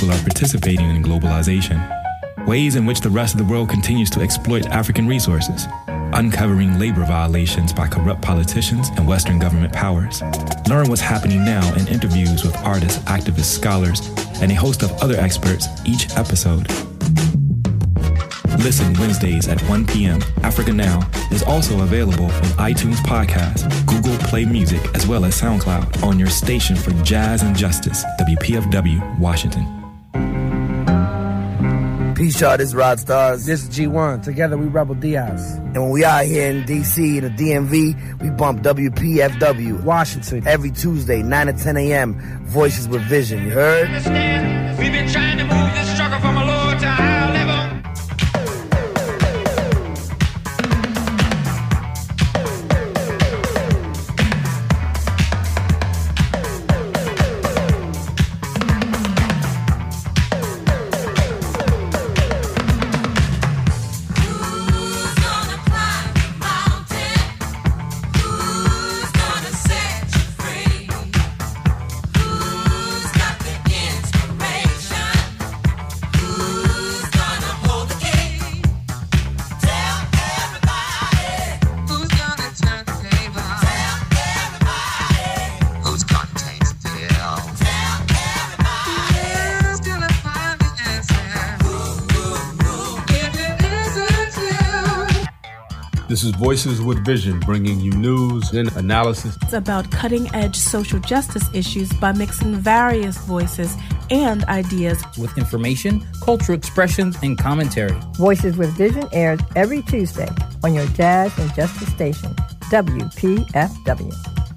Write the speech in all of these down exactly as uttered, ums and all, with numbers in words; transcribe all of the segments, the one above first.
people are participating in globalization, ways in which the rest of the world continues to exploit African resources, uncovering labor violations by corrupt politicians and Western government powers. Learn what's happening now in interviews with artists, activists, scholars, and a host of other experts each episode. Listen Wednesdays at one p.m. Africa Now is also available on iTunes Podcast, Google Play Music, as well as SoundCloud on your station for jazz and justice, W P F W, Washington. Peace, y'all. This is Rod Stars. This is G one. Together we Rebel Diaz. And when we out here in D C, in the D M V, we bump W P F W. Washington. Every Tuesday, nine to ten a.m. Voices with Vision. You heard? We've been trying to move this struggle from a lower to a higher level. This is Voices with Vision, bringing you news and analysis. It's about cutting-edge social justice issues by mixing various voices and ideas with information, cultural expressions, and commentary. Voices with Vision airs every Tuesday on your Jazz and Justice station, W P F W.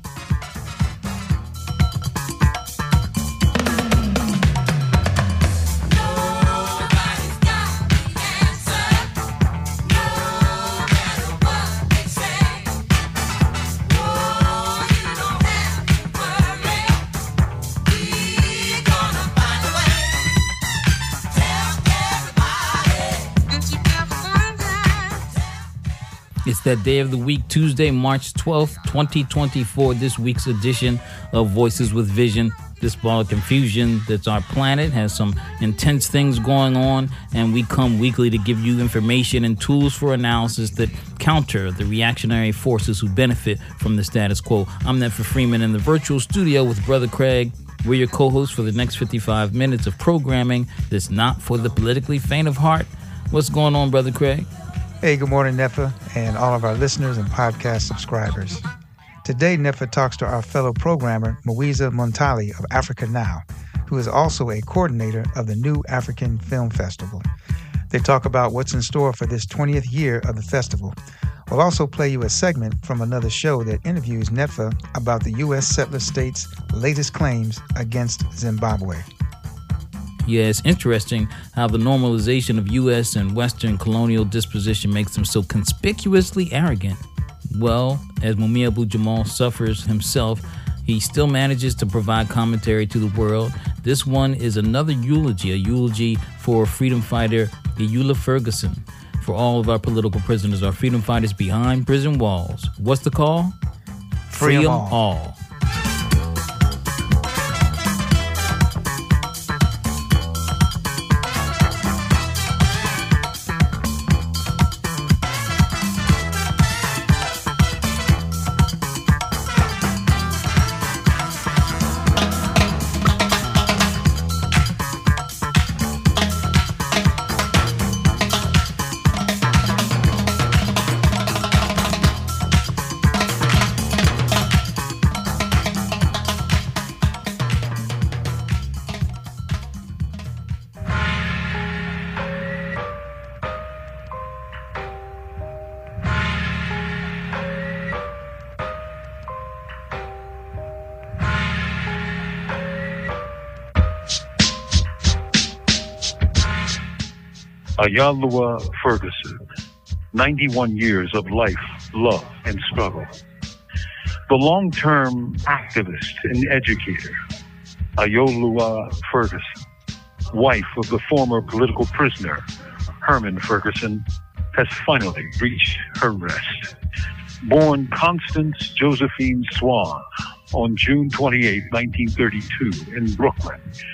It's that day of the week, Tuesday, March twelfth, twenty twenty-four, this week's edition of Voices with Vision. This ball of confusion that's our planet has some intense things going on, and we come weekly to give you information and tools for analysis that counter the reactionary forces who benefit from the status quo. I'm Nefa Freeman in the virtual studio with Brother Craig. We're your co-hosts for the next fifty-five minutes of programming that's not for the politically faint of heart. What's going on, Brother Craig? Hey, good morning, Nefa, and all of our listeners and podcast subscribers. Today, Nefa talks to our fellow programmer, Mwiza Muntali of Africa Now, who is also a coordinator of the New African Film Festival. They talk about what's in store for this twentieth year of the festival. We'll also play you a segment from another show that interviews Nefa about the U S settler state's latest claims against Zimbabwe. Yeah, it's interesting how the normalization of U S and Western colonial disposition makes them so conspicuously arrogant. Well, as Mumia Abu-Jamal suffers himself, he still manages to provide commentary to the world. This one is another eulogy, a eulogy for freedom fighter Eula Ferguson. For all of our political prisoners, our freedom fighters behind prison walls. What's the call? Free 'em all. all. Ayalua Ferguson, ninety-one years of life, love, and struggle. The long-term activist and educator, Ayalua Ferguson, wife of the former political prisoner, Herman Ferguson, has finally reached her rest. Born Constance Josephine Swan on June twenty-eighth, nineteen thirty-two in Brooklyn,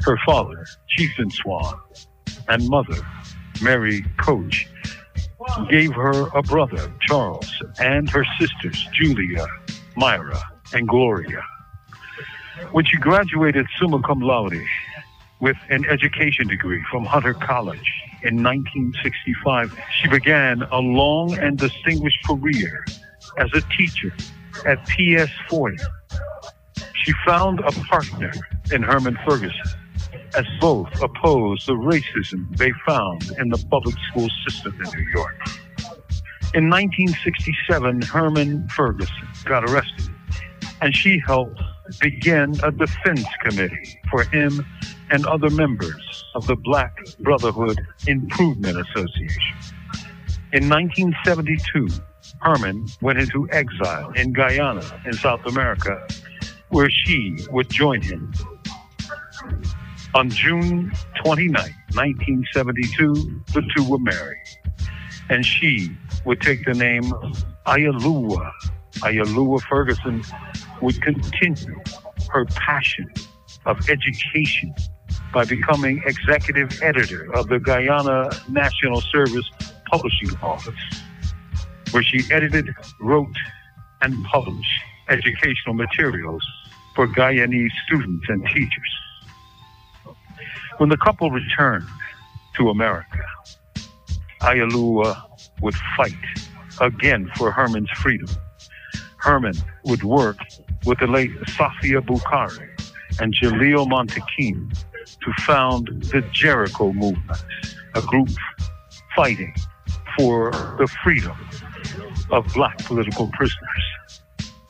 Her father, Chieftain Swan, and mother, Mary Coach, gave her a brother, Charles, and her sisters, Julia, Myra, and Gloria. When she graduated summa cum laude with an education degree from Hunter College in nineteen sixty-five, she began a long and distinguished career as a teacher at P S Foyer. She found a partner in Herman Ferguson, as both opposed the racism they found in the public school system in New York. In nineteen sixty-seven, Herman Ferguson got arrested, and she helped begin a defense committee for him and other members of the Black Brotherhood Improvement Association. In nineteen seventy-two, Herman went into exile in Guyana in South America, where she would join him. On June twenty-ninth, nineteen seventy-two, the two were married, and she would take the name Ayalua. Ayalua Ferguson would continue her passion of education by becoming executive editor of the Guyana National Service Publishing Office, where she edited, wrote, and published educational materials for Guyanese students and teachers. When the couple returned to America, Ayalua would fight again for Herman's freedom. Herman would work with the late Safia Bukhari and Jalil Montekin to found the Jericho Movement, a group fighting for the freedom of Black political prisoners.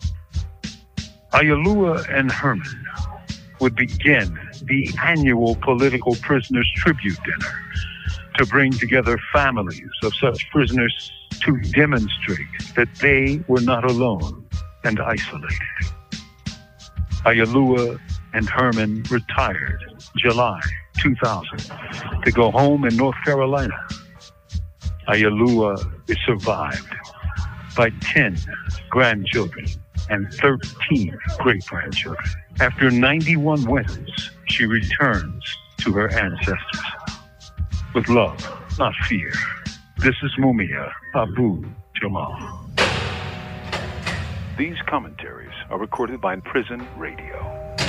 Ayalua and Herman would begin the annual Political Prisoners Tribute Dinner to bring together families of such prisoners to demonstrate that they were not alone and isolated. Ayalua and Herman retired July two thousand to go home in North Carolina. Ayalua is survived by ten grandchildren and thirteen great-grandchildren. After ninety-one winters, she returns to her ancestors with love, not fear. This is Mumia Abu Jamal. These commentaries are recorded by Prison Radio.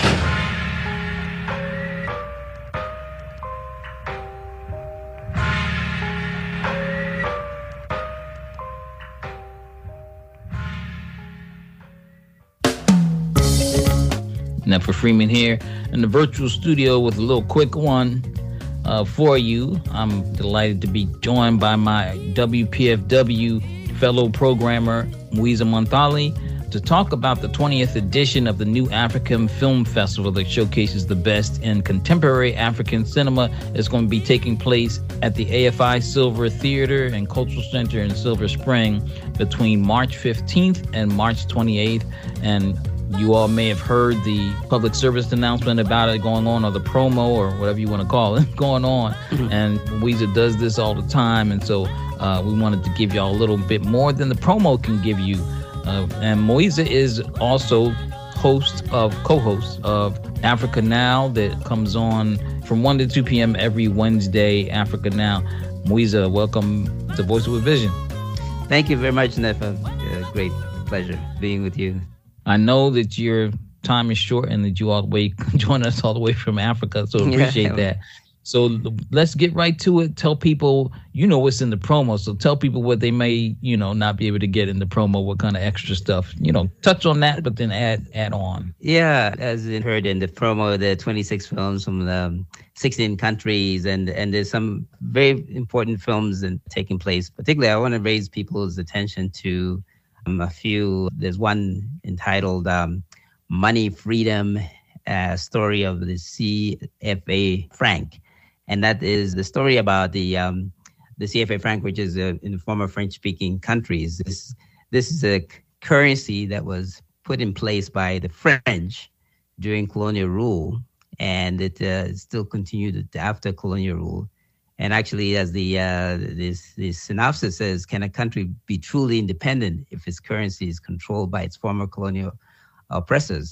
Nefa Freeman here in the virtual studio with a little quick one uh, for you. I'm delighted to be joined by my W P F W fellow programmer, Mwiza Montali, to talk about the twentieth edition of the New African Film Festival that showcases the best in contemporary African cinema. It's going to be taking place at the A F I Silver Theater and Cultural Center in Silver Spring between March fifteenth and March twenty-eighth. And you all may have heard the public service announcement about it going on, or the promo, or whatever you want to call it, going on. Mm-hmm. And Weezer does this all the time. And so uh, we wanted to give y'all a little bit more than the promo can give you. Uh, and Moiza is also host of, co-host of Africa Now, that comes on from one to two p.m. every Wednesday, Africa Now. Moiza, welcome to Voices with Vision. Thank you very much, Nefa. Uh, great pleasure being with you. I know that your time is short and that you all the way join us all the way from Africa, so appreciate yeah. that. So let's get right to it. Tell people, you know what's in the promo, so tell people what they may, you know, not be able to get in the promo, what kind of extra stuff. You know, touch on that, but then add add on. Yeah, as you heard in the promo, there are twenty-six films from the sixteen countries, and, and there's some very important films in, taking place. Particularly, I want to raise people's attention to um, a few. There's one entitled um, Money, Freedom, uh, Story of the C F A franc. And that is the story about the um, the C F A franc, which is uh, in the former French-speaking countries. This this is a currency that was put in place by the French during colonial rule, and it uh, still continued after colonial rule. And actually, as the uh, this this synopsis says, can a country be truly independent if its currency is controlled by its former colonial oppressors?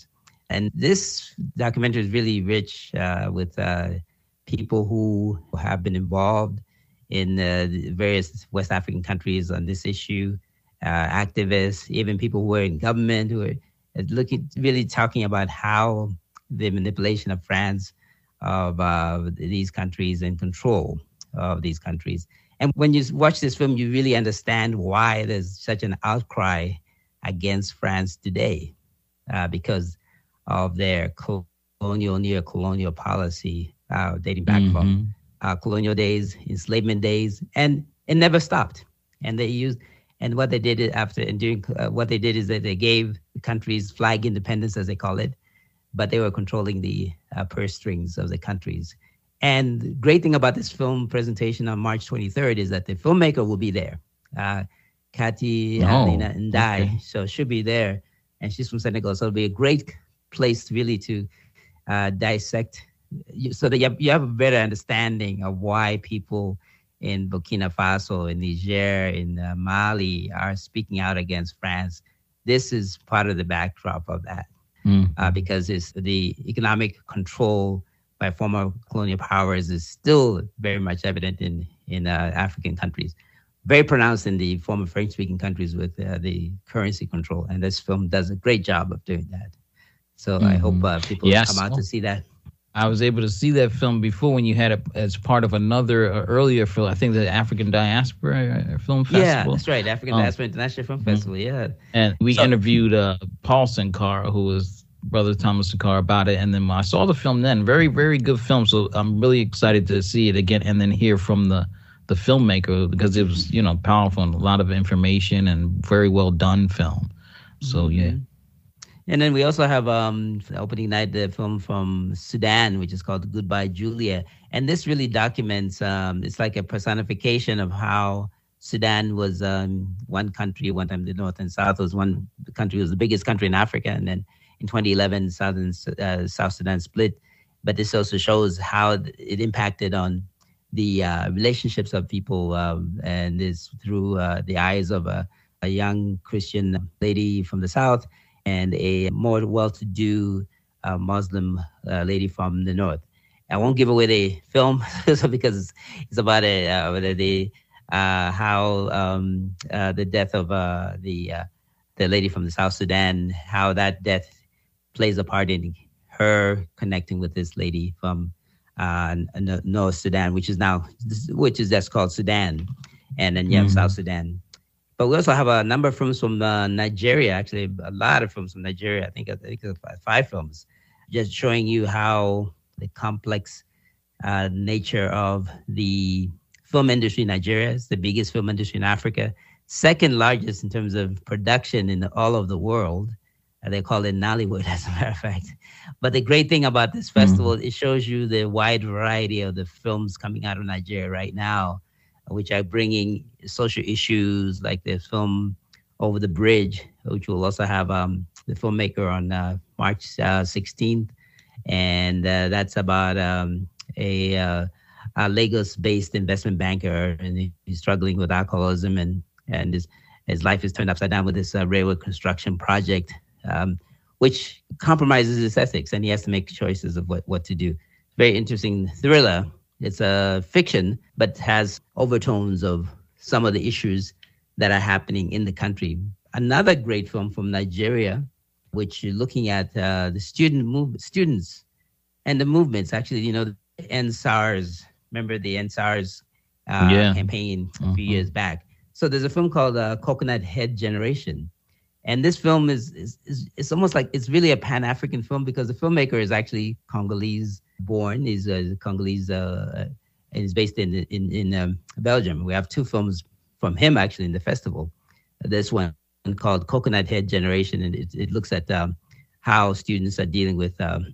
And this documentary is really rich uh, with uh, people who have been involved in uh, various West African countries on this issue, uh, activists, even people who are in government who are looking, really talking about how the manipulation of France of uh, these countries and control of these countries. And when you watch this film, you really understand why there's such an outcry against France today, uh, because of their colonial, neo-colonial policy uh, dating back mm-hmm. from uh, colonial days, enslavement days, and it never stopped. And they used, and what they did after, and during, uh, what they did is that they gave the countries flag independence, as they call it, but they were controlling the uh, purse strings of the countries. And the great thing about this film presentation on March twenty-third is that the filmmaker will be there, uh, Kati oh, Alina Ndai. Okay. So she'll be there, and she's from Senegal. So it'll be a great place really to uh, dissect, so that you have, you have a better understanding of why people in Burkina Faso, in Niger, in uh, Mali are speaking out against France. This is part of the backdrop of that, mm. uh, because it's the economic control by former colonial powers is still very much evident in, in uh, African countries. Very pronounced in the former French-speaking countries with uh, the currency control. And this film does a great job of doing that. So mm-hmm. I hope uh, people yes. come out to see that. I was able to see that film before when you had it as part of another uh, earlier film, I think the African Diaspora Film Festival. Yeah, that's right, African um, Diaspora International Film mm-hmm. Festival, yeah. And we so, interviewed uh, Paul Sankara, who was Brother Thomas Sankara, about it. And then I saw the film then. Very, very good film. So I'm really excited to see it again and then hear from the, the filmmaker, because it was, you know, powerful and a lot of information and very well done film. So, mm-hmm. yeah. And then we also have um, opening night, the film from Sudan, which is called Goodbye, Julia. And this really documents, um, it's like a personification of how Sudan was um, one country, one time the North and South was one country, was the biggest country in Africa. And then in twenty eleven, Southern uh, South Sudan split. But this also shows how it impacted on the uh, relationships of people, um, and is through uh, the eyes of a, a young Christian lady from the South and a more well-to-do uh, Muslim uh, lady from the North. I won't give away the film because it's about a, uh, the uh, how um, uh, the death of uh, the uh, the lady from the South Sudan, how that death plays a part in her connecting with this lady from uh, North Sudan, which is now, which is that's called Sudan, and then you have mm-hmm. South Sudan. But we also have a number of films from uh, Nigeria, actually a lot of films from Nigeria. I think I think five films, just showing you how the complex uh, nature of the film industry in Nigeria. It's the biggest film industry in Africa, second largest in terms of production in all of the world. They call it Nollywood, as a matter of fact. But the great thing about this festival, mm-hmm. it shows you the wide variety of the films coming out of Nigeria right now, which are bringing social issues like the film Over the Bridge, which will also have um, the filmmaker on uh, March uh, sixteenth. And uh, that's about um, a, uh, a Lagos-based investment banker, and he's struggling with alcoholism, and, and his, his life is turned upside down with this uh, railroad construction project. Um, which compromises his ethics, and he has to make choices of what, what to do. Very interesting thriller. It's a fiction, but has overtones of some of the issues that are happening in the country. Another great film from Nigeria, which is looking at uh, the student move, students and the movements. Actually, you know, the End SARS. Remember the End SARS uh, yeah. campaign a few mm-hmm. years back. So there's a film called uh, Coconut Head Generation. And this film is, is, is it's almost like it's really a Pan-African film, because the filmmaker is actually Congolese born. He's a Congolese, uh, and he's based in in, in um, Belgium. We have two films from him actually in the festival. This one called Coconut Head Generation, and it, it looks at um, how students are dealing with um,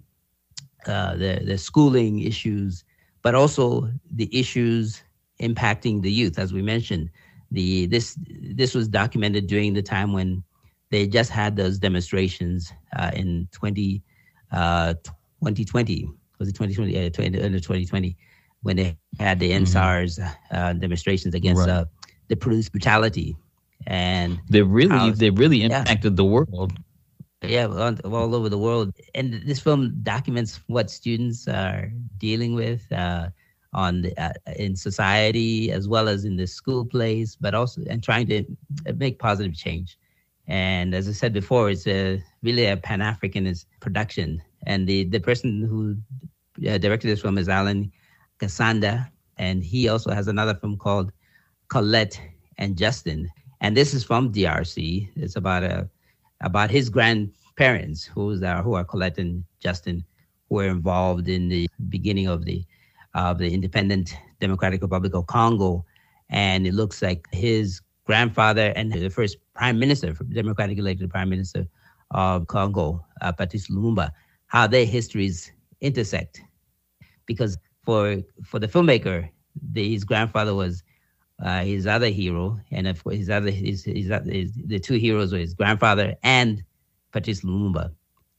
uh, their, their schooling issues, but also the issues impacting the youth. As we mentioned, the this this was documented during the time when they just had those demonstrations uh, in twenty, uh, twenty twenty. Was it twenty twenty? Uh, twenty, uh, twenty twenty, when they had the End SARS uh, demonstrations against right. uh, the police brutality, and they really how, they really impacted yeah. the world. Yeah, all, all over the world. And this film documents what students are dealing with uh, on the, uh, in society as well as in the school plays, but also and trying to make positive change. And as I said before, it's a really a Pan-Africanist production. And the, the person who uh, directed this film is Alan Kasanda, and he also has another film called Colette and Justin. And this is from D R C. It's about a about his grandparents, who's are, who are Colette and Justin, who were involved in the beginning of the of the independent Democratic Republic of Congo. And it looks like his grandfather and the first prime minister, democratically elected prime minister of Congo, uh, Patrice Lumumba, how their histories intersect. Because for for the filmmaker, the, his grandfather was Uh, his other hero, and of course his other his, his, his the two heroes were his grandfather and Patrice Lumumba.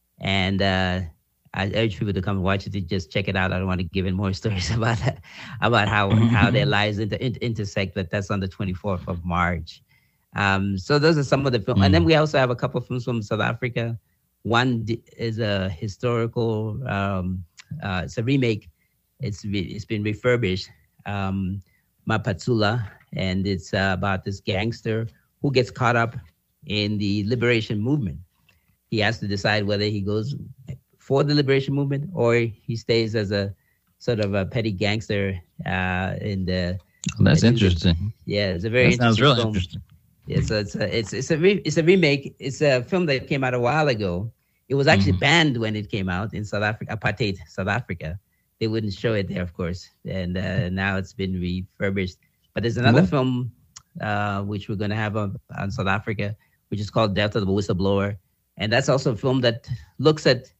And uh, I urge people to come watch it, to just check it out. I don't want to give in more stories about that, about how how their lives inter- inter- intersect. But that's on the twenty-fourth of March. Um, so those are some of the films, mm. and then we also have a couple of films from South Africa. One d- is a historical. Um, uh, it's a remake. It's re- it's been refurbished. Um, Mapatsula, and it's uh, about this gangster who gets caught up in the liberation movement. He has to decide whether he goes for the liberation movement or he stays as a sort of a petty gangster uh, in the. Well, that's interesting. Yeah, it's a very that sounds interesting really film. interesting. Yeah, so it's a it's it's a re- it's a remake. It's a film that came out a while ago. It was actually mm-hmm. banned when it came out in South Africa, apartheid South Africa. They wouldn't show it there, of course, and uh, now it's been refurbished. But there's another what? film uh, which we're going to have on, on South Africa, which is called Death of the Whistleblower, and that's also a film that looks at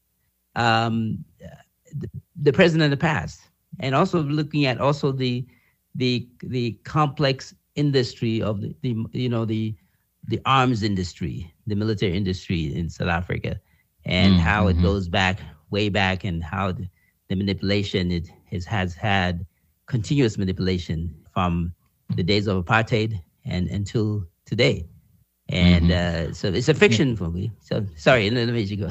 um, the, the present and the past, and also looking at also the the the complex industry of the, the you know the the arms industry, the military industry in South Africa, and mm-hmm. how it goes back way back, and how the, the manipulation it has, has had continuous manipulation from the days of apartheid and until today. And mm-hmm. uh, so it's a fiction movie. So sorry, let me let you go.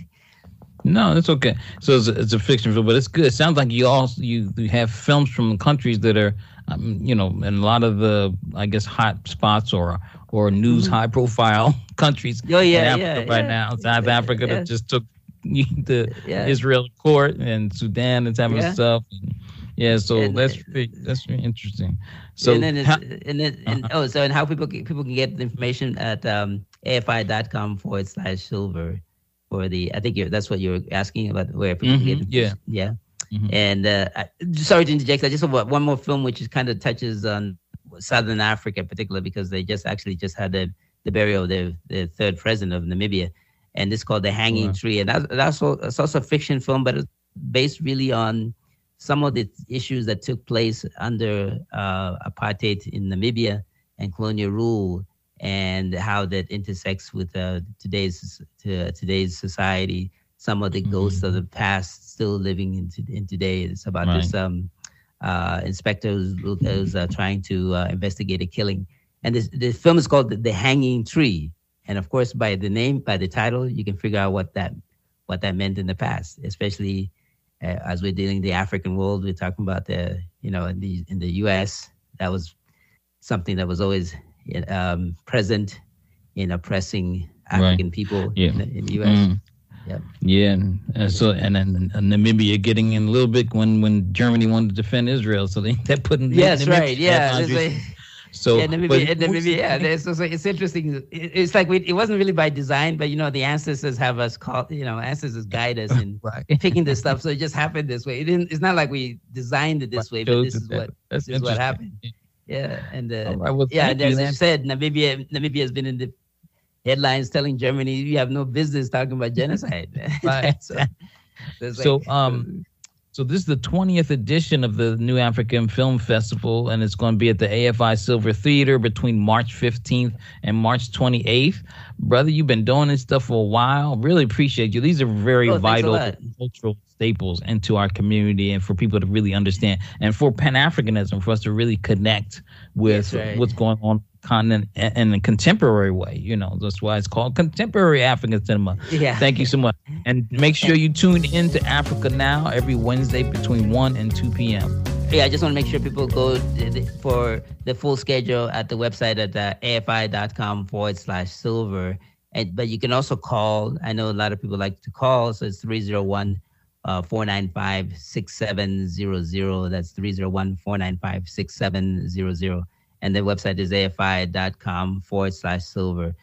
No, that's okay. So it's a, it's a fiction film, but it's good. It sounds like you also you, you have films from countries that are, um, you know, in a lot of the, I guess, hot spots or or news mm-hmm. high profile countries. Oh yeah, in Africa yeah, right yeah. now. South yeah, Africa yeah. that just took the yeah. Israel court, and Sudan and type yeah. of stuff. And, Yeah, so and, that's really, that's really interesting. So and then it's, how, and then and, uh-huh. oh, so and how people can, people can get the information at um, afi.com forward slash silver for the. I think you're, that's what you're asking about, where people mm-hmm, can get. Yeah, yeah. Mm-hmm. And uh, I, sorry to interject. I just have one more film which is kind of touches on Southern Africa in particular, because they just actually just had the the burial of the the third president of Namibia, and it's called The Hanging wow. Tree, and that, that's also it's also a fiction film, but it's based really on some of the issues that took place under uh, apartheid in Namibia and colonial rule, and how that intersects with uh, today's to, today's society. Some of the mm-hmm. ghosts of the past still living in, to, in today. It's about right. this um, uh, inspector who's, who's uh, trying to uh, investigate a killing. And this, the film is called The Hanging Tree. And of course, by the name, by the title, you can figure out what that what that meant in the past, especially Uh, as we're dealing in the African world. We're talking about the, you know, in the in the U S, that was something that was always um, present in oppressing African right. people yeah. in, the, in the U S. Mm. Yep. Yeah, and, and so and then uh, Namibia getting in a little bit when, when Germany wanted to defend Israel, so they that put in. Yes, Namibia, right. Yeah. So yeah, Namibia, but, Namibia, yeah. So, so it's interesting. It's like we, it wasn't really by design, but you know, the ancestors have us call, you know, ancestors guide us in right. picking this stuff. So it just happened this way. It didn't. It's not like we designed it this way, but this is what That's this is what happened. Yeah, and uh, right, well, yeah, and as you, you said, Namibia, Namibia has been in the headlines telling Germany you have no business talking about genocide. Right. so, so, so like, um. So this is the twentieth edition of the New African Film Festival, and it's going to be at the A F I Silver Theater between March fifteenth and March twenty-eighth. Brother, you've been doing this stuff for a while. Really appreciate you. These are very oh, vital cultural staples into our community, and for people to really understand, and for Pan-Africanism, for us to really connect with right. what's going on continent in a contemporary way. You know, that's why it's called Contemporary African Cinema. Yeah. Thank you so much. And make sure you tune in to Africa Now every Wednesday between one and two p.m. Yeah, I just want to make sure people go for the full schedule at the website at uh, afi.com forward slash silver. And, but you can also call. I know a lot of people like to call, so it's three oh one, four nine five, six seven zero zero. That's three oh one, four nine five, six seven zero zero. And the website is afi.com forward slash silver.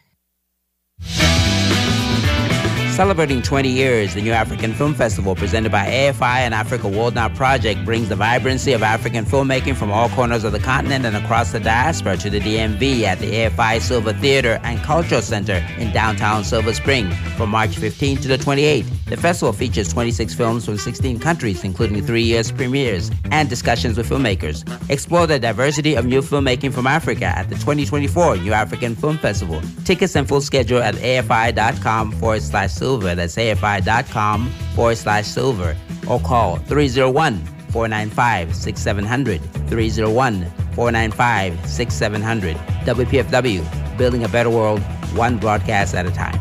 Celebrating twenty years, the New African Film Festival presented by A F I and Africa World Now Project brings the vibrancy of African filmmaking from all corners of the continent and across the diaspora to the D M V at the A F I Silver Theater and Cultural Center in downtown Silver Spring from March fifteenth to the twenty-eighth. The festival features twenty-six films from sixteen countries, including three U S premieres and discussions with filmmakers. Explore the diversity of new filmmaking from Africa at the twenty twenty-four New African Film Festival. Tickets and full schedule at afi.com forward slash silver. That's afi.com forward slash silver. Or call three oh one, four nine five, six seven zero zero. three oh one, four nine five, six seven zero zero. W P F W, building a better world, one broadcast at a time.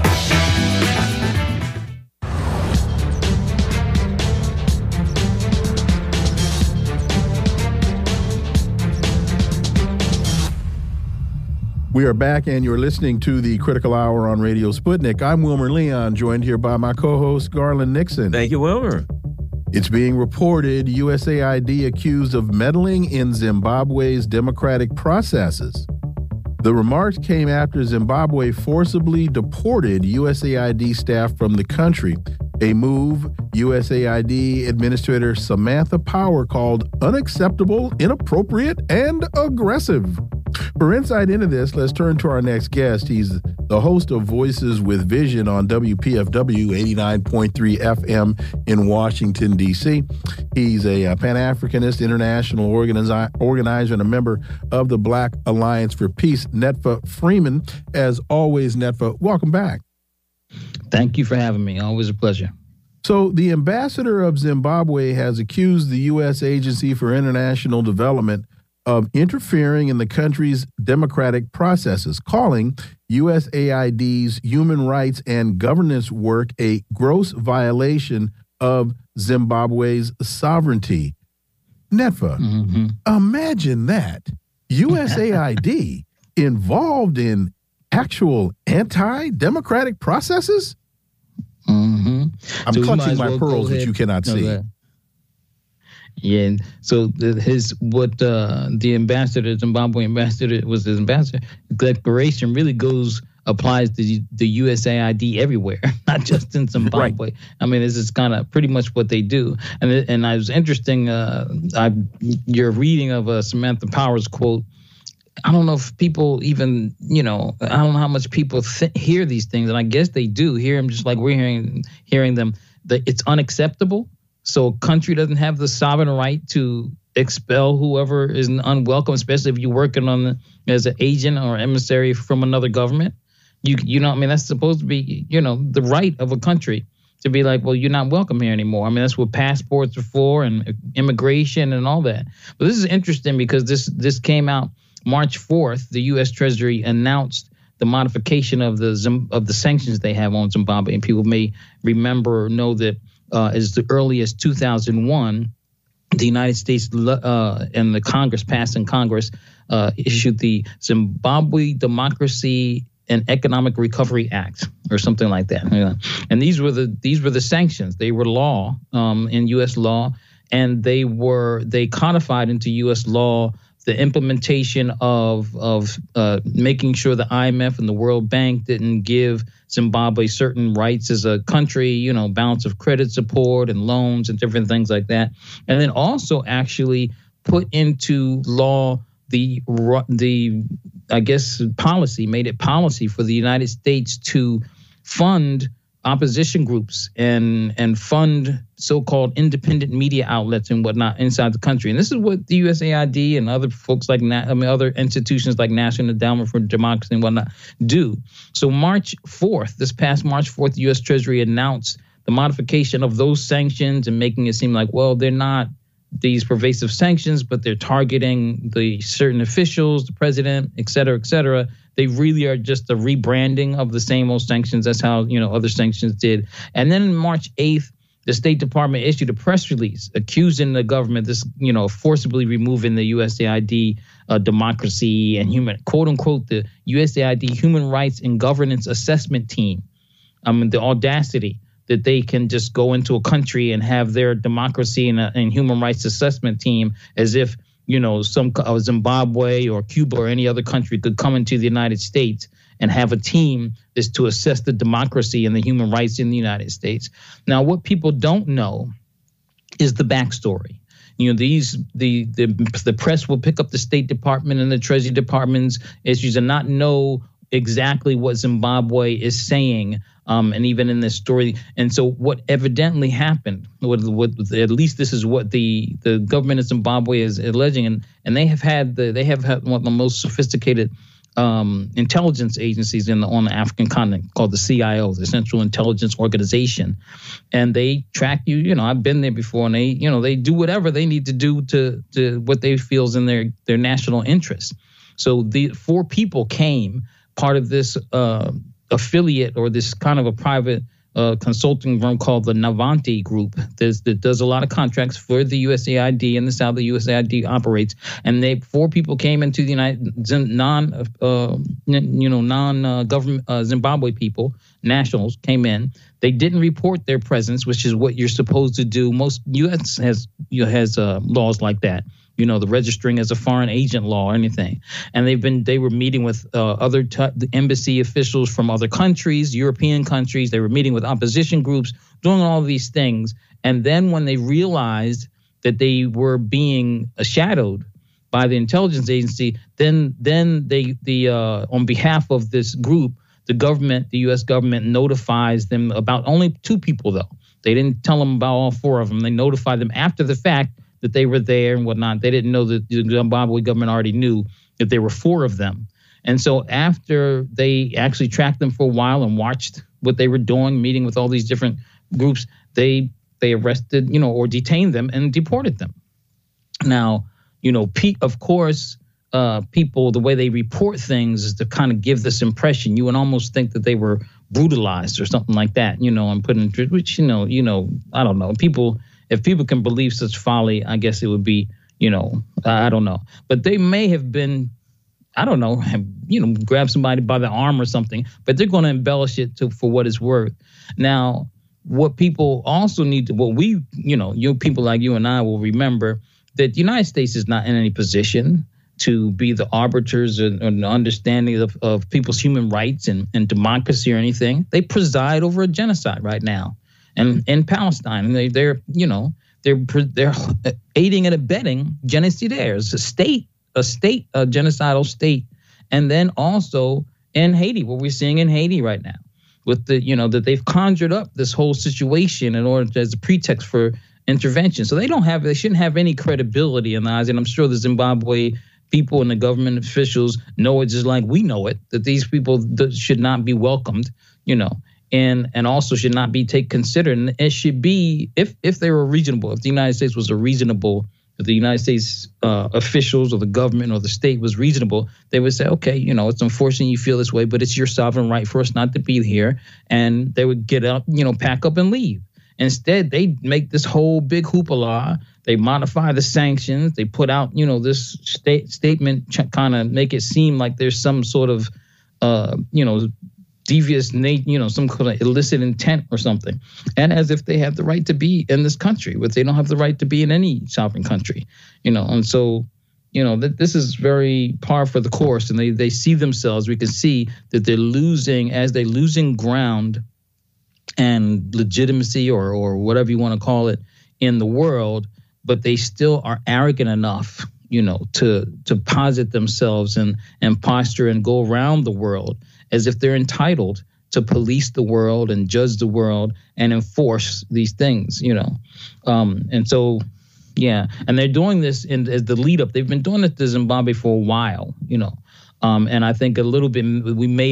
We are back, and you're listening to the Critical Hour on Radio Sputnik. I'm Wilmer Leon, joined here by my co-host, Garland Nixon. Thank you, Wilmer. It's being reported U S A I D accused of meddling in Zimbabwe's democratic processes. The remarks came after Zimbabwe forcibly deported U S A I D staff from the country, a move U S A I D Administrator Samantha Power called unacceptable, inappropriate, and aggressive. For insight into this, let's turn to our next guest. He's the host of Voices with Vision on W P F W eighty-nine point three F M in Washington, D C He's a, a Pan-Africanist, international organizi- organizer, and a member of the Black Alliance for Peace, Netfa Freeman. As always, Netfa, welcome back. Thank you for having me. Always a pleasure. So the ambassador of Zimbabwe has accused the U S Agency for International Development of interfering in the country's democratic processes, calling U S A I D's human rights and governance work a gross violation of Zimbabwe's sovereignty. Netfa, mm-hmm. Imagine that. U S A I D involved in actual anti-democratic processes? Mm-hmm. I'm so clutching my well pearls that you cannot no, see. That. Yeah, and so the, his what uh, the ambassador, Zimbabwe ambassador, was his ambassador declaration really goes applies to the, the U S A I D everywhere, not just in Zimbabwe. Right. I mean, this is kind of pretty much what they do. And it, and I was interesting. Uh, I your reading of uh, Samantha Power's quote. I don't know if people even, you know, I don't know how much people th- hear these things, and I guess they do hear them just like we're hearing hearing them. That it's unacceptable. So a country doesn't have the sovereign right to expel whoever is unwelcome, especially if you're working on the, as an agent or emissary from another government. You you know, I mean, that's supposed to be, you know, the right of a country to be like, well, you're not welcome here anymore. I mean, that's what passports are for and immigration and all that. But this is interesting because this this came out March fourth. The U S Treasury announced the modification of the of the sanctions they have on Zimbabwe, and people may remember or know that. Uh, as the early as two thousand one, the United States uh, and the Congress passed in Congress uh, issued the Zimbabwe Democracy and Economic Recovery Act or something like that. Yeah. And these were the these were the sanctions. They were law um, in U S law, and they were they codified into U S law the implementation of of uh, making sure the I M F and the World Bank didn't give Zimbabwe certain rights as a country, you know, balance of credit support and loans and different things like that. And then also actually put into law the the I guess policy, made it policy for the United States to fund opposition groups and and fund so-called independent media outlets and whatnot inside the country. And this is what the U S A I D and other folks like, I mean, other institutions like National Endowment for Democracy and whatnot do. So March fourth, this past March fourth, the U S Treasury announced the modification of those sanctions and making it seem like, well, they're not these pervasive sanctions, but they're targeting the certain officials, the president, et cetera, et cetera. They really are just a rebranding of the same old sanctions. That's how, you know, other sanctions did. And then on March eighth, the State Department issued a press release accusing the government, this, you know, forcibly removing the U S A I D uh, democracy and human, quote unquote, the U S A I D Human Rights and Governance Assessment Team. I mean, the audacity that they can just go into a country and have their democracy and, uh, and human rights assessment team as if, you know, some uh, Zimbabwe or Cuba or any other country could come into the United States and have a team that's to assess the democracy and the human rights in the United States. Now, what people don't know is the backstory. You know, these the the the press will pick up the State Department and the Treasury Department's issues and not know exactly what Zimbabwe is saying. Um, and even in this story. And so what evidently happened, what, what, at least this is what the, the government of Zimbabwe is alleging, and, and they have had the, they have had one of the most sophisticated um, intelligence agencies in the, on the African continent called the C I O, the Central Intelligence Organization. And they track you, you know, I've been there before, and they, you know, they do whatever they need to do to, to what they feel is in their, their national interest. So the four people came, part of this uh, affiliate or this kind of a private uh, consulting firm called the Navanti Group There's, that does a lot of contracts for the U S A I D and this is how the U S A I D operates. And they four people came into the United non uh, you know non uh, government uh, Zimbabwe people, nationals came in. They didn't report their presence, which is what you're supposed to do. Most U S has you know, has uh, laws like that. You know, the registering as a foreign agent law or anything. And they've been, they were meeting with uh, other t- the embassy officials from other countries, European countries. They were meeting with opposition groups, doing all of these things. And then when they realized that they were being shadowed by the intelligence agency, then then they the uh, on behalf of this group, the government, the U S government notifies them about only two people, though. They didn't tell them about all four of them. They notified them after the fact that they were there and whatnot. They didn't know that the Zimbabwe government already knew that there were four of them. And so after they actually tracked them for a while and watched what they were doing, meeting with all these different groups, they they arrested, you know, or detained them and deported them. Now, you know, of course, uh, people, the way they report things is to kind of give this impression. You would almost think that they were brutalized or something like that, you know, and put in, which, you know, you know, I don't know. People, if people can believe such folly, I guess it would be, you know, I don't know. But they may have been, I don't know, have, you know, grab somebody by the arm or something, but they're going to embellish it to, for what it's worth. Now, what people also need to, what we, you know, you people like you and I will remember that the United States is not in any position to be the arbiters and, and the understanding of, of people's human rights and, and democracy or anything. They preside over a genocide right now. And in Palestine, and they, they're, you know, they're they're aiding and abetting genocidaires, a state, a state, a genocidal state, and then also in Haiti, what we're seeing in Haiti right now, with the, you know, that they've conjured up this whole situation in order to, as a pretext for intervention. So they don't have, they shouldn't have any credibility in the eyes, and I'm sure the Zimbabwe people and the government officials know it just like we know it, that these people th- should not be welcomed, you know. And and also should not be take considered. And it should be, if if they were reasonable, if the United States was a reasonable, if the United States uh, officials or the government or the state was reasonable, they would say, okay, you know, it's unfortunate you feel this way, but it's your sovereign right for us not to be here. And they would get up, you know, pack up and leave. Instead, they make this whole big hoopla. They modify the sanctions. They put out, you know, this state statement, ch- kind of make it seem like there's some sort of, uh, you know, devious, you know, some kind of illicit intent or something. And as if they have the right to be in this country, but they don't have the right to be in any sovereign country, you know. And so, you know, th- this is very par for the course. And they, they see themselves, we can see that they're losing, as they're losing ground and legitimacy or or whatever you want to call it in the world, but they still are arrogant enough, you know, to to posit themselves and and posture and go around the world as if they're entitled to police the world and judge the world and enforce these things, you know. Um, and so, yeah, and they're doing this in as the lead up. They've been doing it to Zimbabwe for a while, you know. Um, and I think a little bit we may have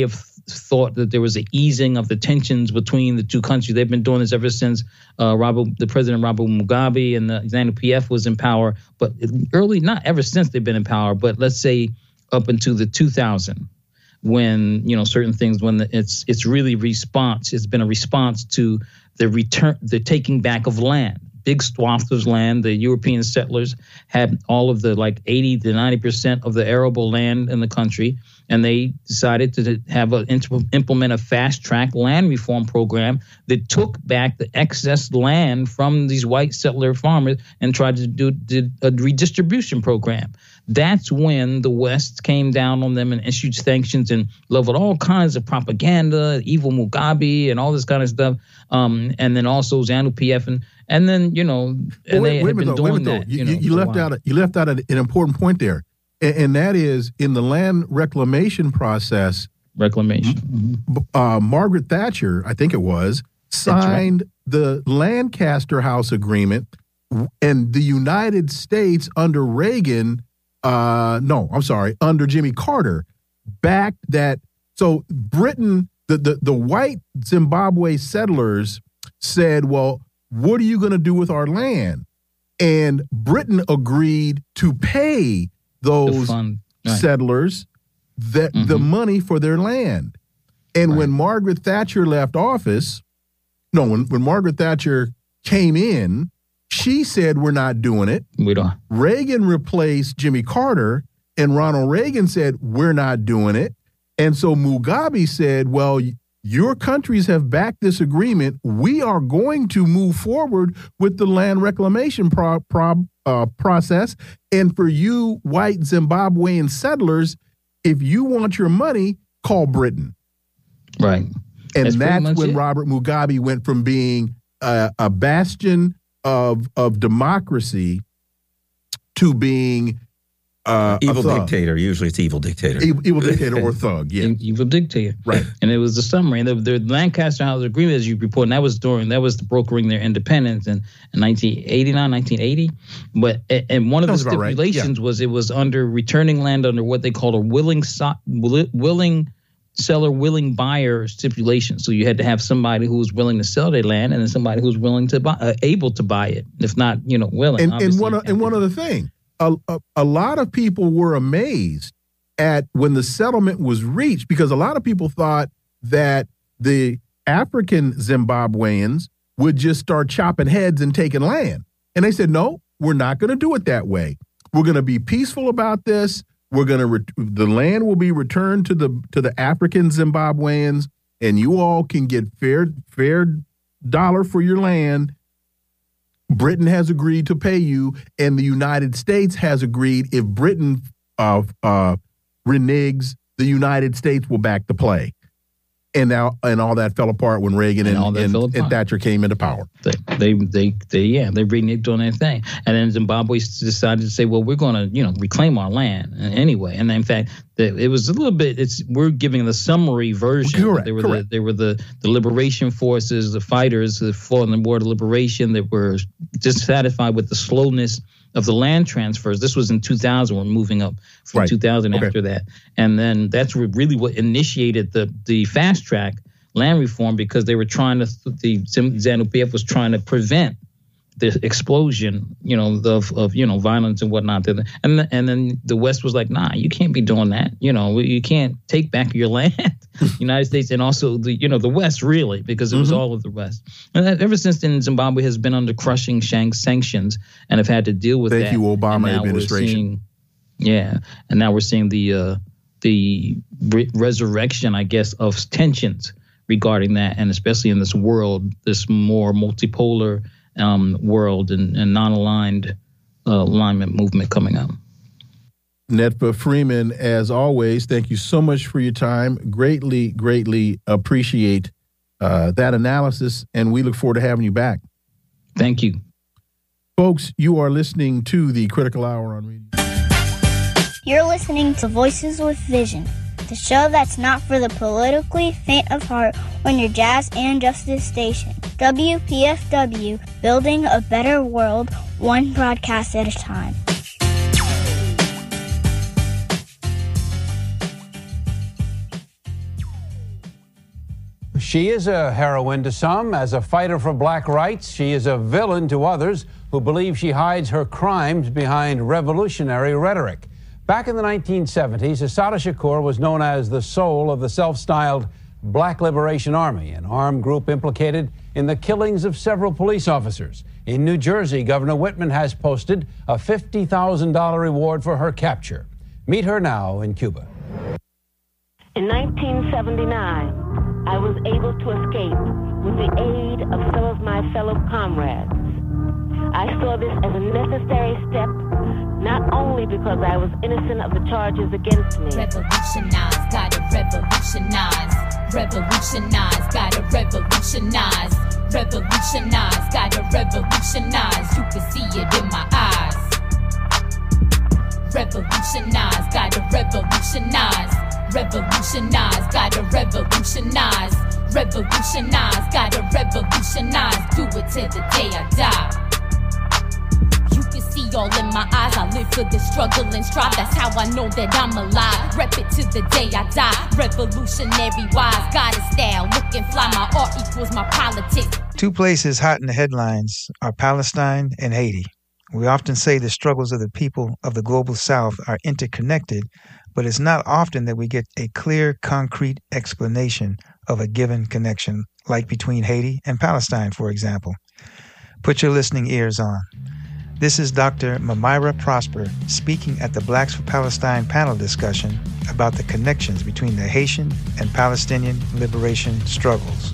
thought that there was an easing of the tensions between the two countries. They've been doing this ever since uh, Robert, the President Robert Mugabe and the ZANU P F was in power. But early, not ever since they've been in power, but let's say up into the two thousands, when, you know, certain things, when the, it's it's really response. It's been a response to the return, the taking back of land. Big swaths of land. The European settlers had all of the like eighty to ninety percent of the arable land in the country, and they decided to have a, implement a fast-track land reform program that took back the excess land from these white settler farmers and tried to do did a redistribution program. That's when the West came down on them and issued sanctions and leveled all kinds of propaganda, evil Mugabe and all this kind of stuff. Um, and then also ZANU P F and and then you know and well, wait, they wait have been though, doing though. that. You, You, know, you left out a, you left out an important point there, and, and that is in the land reclamation process. Reclamation. Mm-hmm. Uh, Margaret Thatcher, I think it was, signed right. the Lancaster House Agreement, and the United States under Reagan. Uh, no, I'm sorry, under Jimmy Carter, backed that. So Britain, the, the, the white Zimbabwe settlers said, well, what are you going to do with our land? And Britain agreed to pay those right. settlers the, mm-hmm. the money for their land. And right. when Margaret Thatcher left office, no, when, when Margaret Thatcher came in, she said, we're not doing it. We don't. Reagan replaced Jimmy Carter, and Ronald Reagan said, we're not doing it. And so Mugabe said, well, your countries have backed this agreement. We are going to move forward with the land reclamation pro pro uh, process. And for you white Zimbabwean settlers, if you want your money, call Britain. Right. And that's, that's when it. Robert Mugabe went from being a, a bastion of of democracy to being uh, evil dictator. Usually it's evil dictator. Evil, evil dictator or thug, yeah. Evil dictator. Right. And it was the summary. And the, the Lancaster House Agreement, as you report, and that was during, that was the brokering their independence in, in nineteen eighty-nine, nineteen eighty. But, and one of the stipulations right. yeah. was it was under returning land under what they called a willing, so, willing seller, willing buyer stipulation. So you had to have somebody who was willing to sell their land and then somebody who was willing to buy, uh, able to buy it, if not, you know, willing. And, and one, and one other thing. A, a, a lot of people were amazed at when the settlement was reached, because a lot of people thought that the African Zimbabweans would just start chopping heads and taking land. And they said, no, we're not going to do it that way. We're going to be peaceful about this. We're going to, the land will be returned to the, to the African Zimbabweans, and you all can get fair, fair dollar for your land. Britain has agreed to pay you, and the United States has agreed if Britain uh, uh, reneges, the United States will back the play. And now, and all that fell apart when Reagan and, and, and, and Thatcher came into power. They, they, they, they yeah, they reneged on their thing. And then Zimbabwe decided to say, well, we're going to, you know, reclaim our land anyway. And in fact, the, it was a little bit, it's, we're giving the summary version. Correct, they were correct. the, they were the, the liberation forces, the fighters that fought in the War of Liberation that were dissatisfied with the slowness of the land transfers. This was in two thousand. We're moving up from right. two thousand okay. after that. And then that's really what initiated the the fast track land reform, because they were trying to, the ZANU P F was trying to prevent the explosion, you know, of, of you know, violence and whatnot. And the, and then the West was like, nah, you can't be doing that. You know, you can't take back your land. United States and also the, you know, the West, really, because it was mm-hmm. all of the West. And that, ever since then, Zimbabwe has been under crushing sanctions and have had to deal with Thank that. Thank you, Obama administration. Seeing, yeah, and now we're seeing the uh, the re resurrection, I guess, of tensions regarding that, and especially in this world, this more multipolar um, world and, and non-aligned uh, alignment movement coming up. Netfa Freeman, as always, thank you so much for your time. Greatly, greatly appreciate uh, that analysis, and we look forward to having you back. Thank you. Folks, you are listening to the Critical Hour on radio. You're listening to Voices with Vision, the show that's not for the politically faint of heart on your Jazz and Justice station. W P F W, building a better world, one broadcast at a time. She is a heroine to some. As a fighter for black rights, she is a villain to others who believe she hides her crimes behind revolutionary rhetoric. Back in the nineteen seventies, Assata Shakur was known as the soul of the self-styled Black Liberation Army, an armed group implicated in the killings of several police officers. In New Jersey, Governor Whitman has posted a fifty thousand dollars reward for her capture. Meet her now in Cuba. In nineteen seventy-nine, I was able to escape with the aid of some of my fellow comrades. I saw this as a necessary step, not only because I was innocent of the charges against me. Revolutionize, gotta revolutionize. Revolutionize, gotta revolutionize. Revolutionize, gotta revolutionize. You can see it in my eyes. Revolutionize, gotta revolutionize. Revolutionize, gotta revolutionize. Revolutionize, gotta revolutionize. Do it till the day I die. You can see all in my eyes. I live for the struggle and strive. That's how I know that I'm alive. Rep it to the day I die. Revolutionary wise, got a style, looking fly. My art equals my politics. Two places hot in the headlines are Palestine and Haiti. We often say the struggles of the people of the global South are interconnected, but it's not often that we get a clear, concrete explanation of a given connection, like between Haiti and Palestine, for example. Put your listening ears on. This is Doctor Mamira Prosper speaking at the Blacks for Palestine panel discussion about the connections between the Haitian and Palestinian liberation struggles.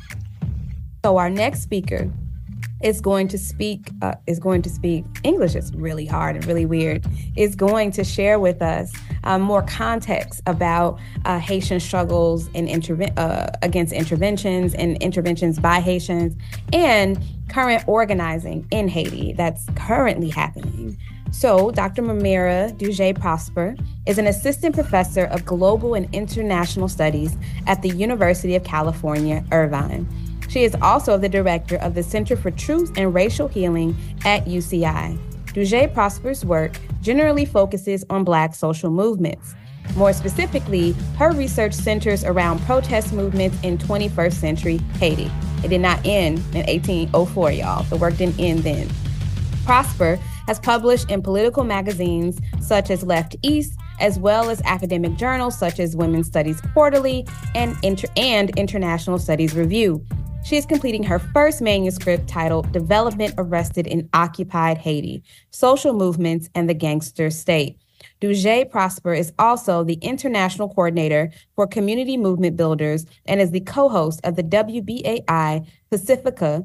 So our next speaker is going to speak, uh, is going to speak, English is really hard and really weird, is going to share with us um, more context about uh, Haitian struggles and interve- uh, against interventions and interventions by Haitians and current organizing in Haiti that's currently happening. So Doctor Mamira Duget-Prosper is an assistant professor of global and international studies at the University of California, Irvine. She is also the director of the Center for Truth and Racial Healing at U C I. Duget-Prosper's work generally focuses on Black social movements. More specifically, her research centers around protest movements in twenty-first century Haiti. It did not end in eighteen oh four, y'all. The work didn't end then. Prosper has published in political magazines such as Left East, as well as academic journals such as Women's Studies Quarterly and, Inter- and International Studies Review. She is completing her first manuscript titled Development Arrested in Occupied Haiti, Social Movements and the Gangster State. Duget-Prosper is also the international coordinator for Community Movement Builders and is the co-host of the W B A I Pacifica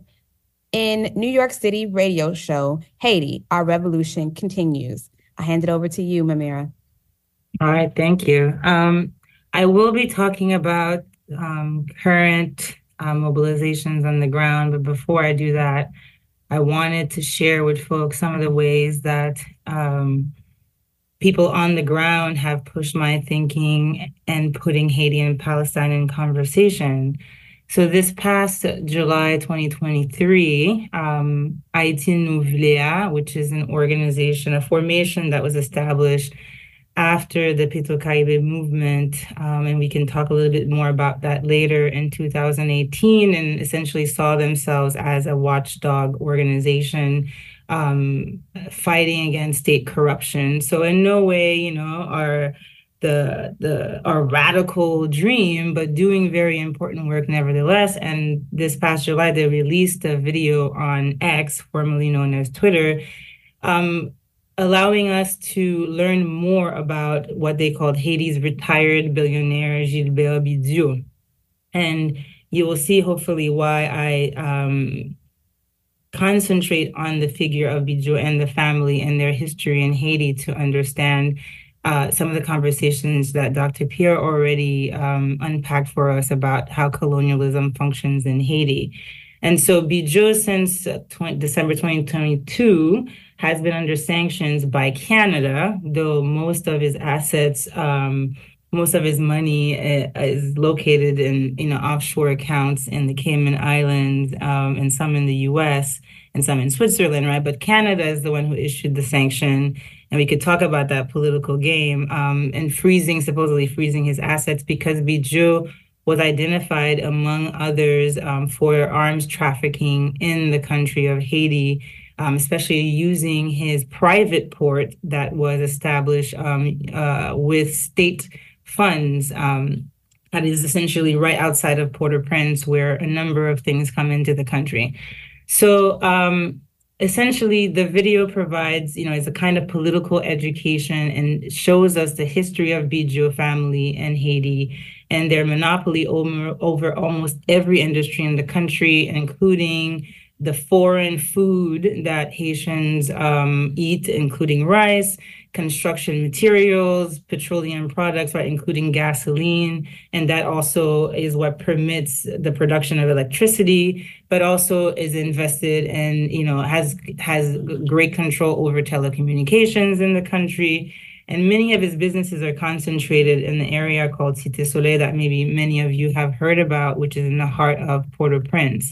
in New York City radio show, Haiti, Our Revolution Continues. I hand it over to you, Mamira. All right, thank you. Um, I will be talking about um, current uh, mobilizations on the ground, but before I do that, I wanted to share with folks some of the ways that um, people on the ground have pushed my thinking and putting Haiti and Palestine in conversation. So this past July twenty twenty-three, um, Haiti Nou Vlea, which is an organization, a formation that was established after the Petro-Caribe movement, um, and we can talk a little bit more about that later, in two thousand eighteen, and essentially saw themselves as a watchdog organization um, fighting against state corruption. So in no way, you know, are the the our radical dream, but doing very important work nevertheless. And this past July, they released a video on X, formerly known as Twitter, um, allowing us to learn more about what they called Haiti's retired billionaire, Gilbert Bidieu. And you will see hopefully why I um, concentrate on the figure of Bidieu and the family and their history in Haiti to understand uh, some of the conversations that Doctor Pierre already um, unpacked for us about how colonialism functions in Haiti. And so Bidieu, since December twenty twenty-two, has been under sanctions by Canada, though most of his assets, um, most of his money uh, is located in, you know, offshore accounts in the Cayman Islands, um, and some in the U S and some in Switzerland, right? But Canada is the one who issued the sanction, and we could talk about that political game um, and freezing, supposedly freezing his assets, because Bidieu was identified, among others, um, for arms trafficking in the country of Haiti, um, especially using his private port that was established um, uh, with state funds. Um, that is essentially right outside of Port-au-Prince, where a number of things come into the country. So um, essentially, the video provides, you know, it's a kind of political education and shows us the history of Bidjo family in Haiti and their monopoly over, over almost every industry in the country, including the foreign food that Haitians um, eat, including rice, construction materials, petroleum products, right, including gasoline. And that also is what permits the production of electricity, but also is invested in, you know, has has great control over telecommunications in the country. And many of his businesses are concentrated in the area called Cité Soleil that maybe many of you have heard about, which is in the heart of Port-au-Prince.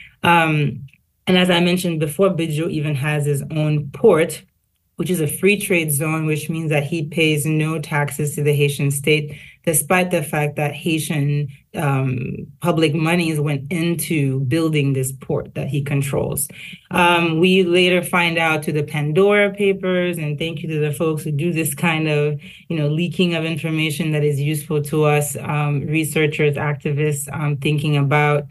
Um, and as I mentioned before, Bidjo even has his own port, which is a free trade zone, which means that he pays no taxes to the Haitian state, despite the fact that Haitian um, public monies went into building this port that he controls. Um, we later find out to the Pandora Papers, and thank you to the folks who do this kind of, you know, leaking of information that is useful to us, um, researchers, activists, um, thinking about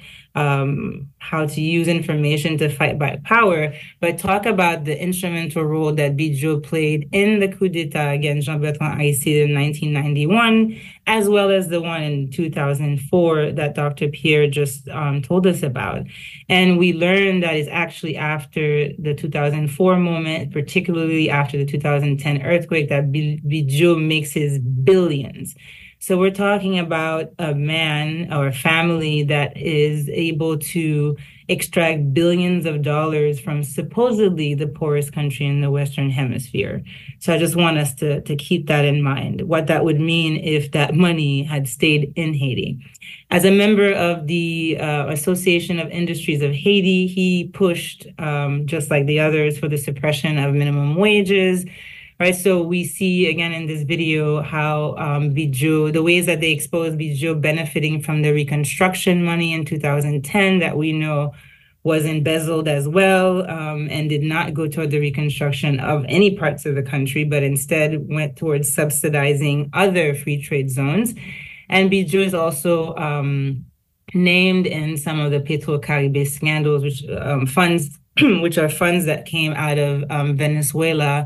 um, how to use information to fight back power, but talk about the instrumental role that Bidjo played in the coup d'etat against Jean-Bertrand Aristide in nineteen ninety-one, as well as the one in two thousand four that Doctor Pierre just um, told us about. And we learned that it's actually after the two thousand four moment, particularly after the two thousand ten earthquake, that Bidjo makes his billions. So we're talking about a man or a family that is able to extract billions of dollars from supposedly the poorest country in the Western Hemisphere. So I just want us to, to keep that in mind, what that would mean if that money had stayed in Haiti. As a member of the uh, Association of Industries of Haiti, he pushed, um, just like the others, for the suppression of minimum wages. Right, so we see again in this video how um, Bidjo, the ways that they expose Bidjo benefiting from the reconstruction money in two thousand ten that we know was embezzled as well, um, and did not go toward the reconstruction of any parts of the country, but instead went towards subsidizing other free trade zones. And Bidjo is also um, named in some of the Petro-Caribe scandals, which um, funds, which are funds that came out of um, Venezuela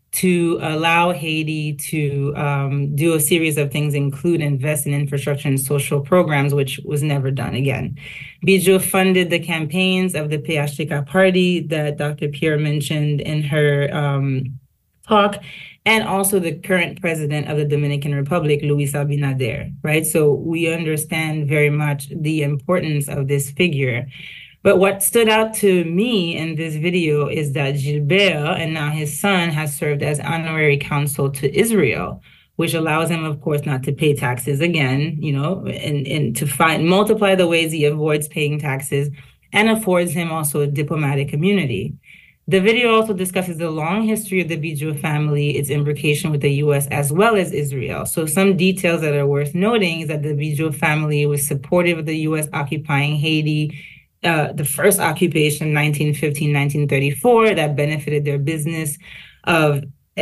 to allow Haiti to um, do a series of things, include invest in infrastructure and social programs, which was never done again. Bidjo funded the campaigns of the P H T K party that Doctor Pierre mentioned in her um, talk, and also the current president of the Dominican Republic, Luis Abinader, right? So we understand very much the importance of this figure. But what stood out to me in this video is that Gilbert, and now his son, has served as honorary consul to Israel, which allows him, of course, not to pay taxes again, you know, and, and to find multiply the ways he avoids paying taxes, and affords him also a diplomatic immunity. The video also discusses the long history of the Bidjo family, its imbrication with the U S as well as Israel. So some details that are worth noting is that the Bidjo family was supportive of the U S occupying Haiti, Uh, the first occupation, nineteen fifteen, nineteen thirty-four, that benefited their business of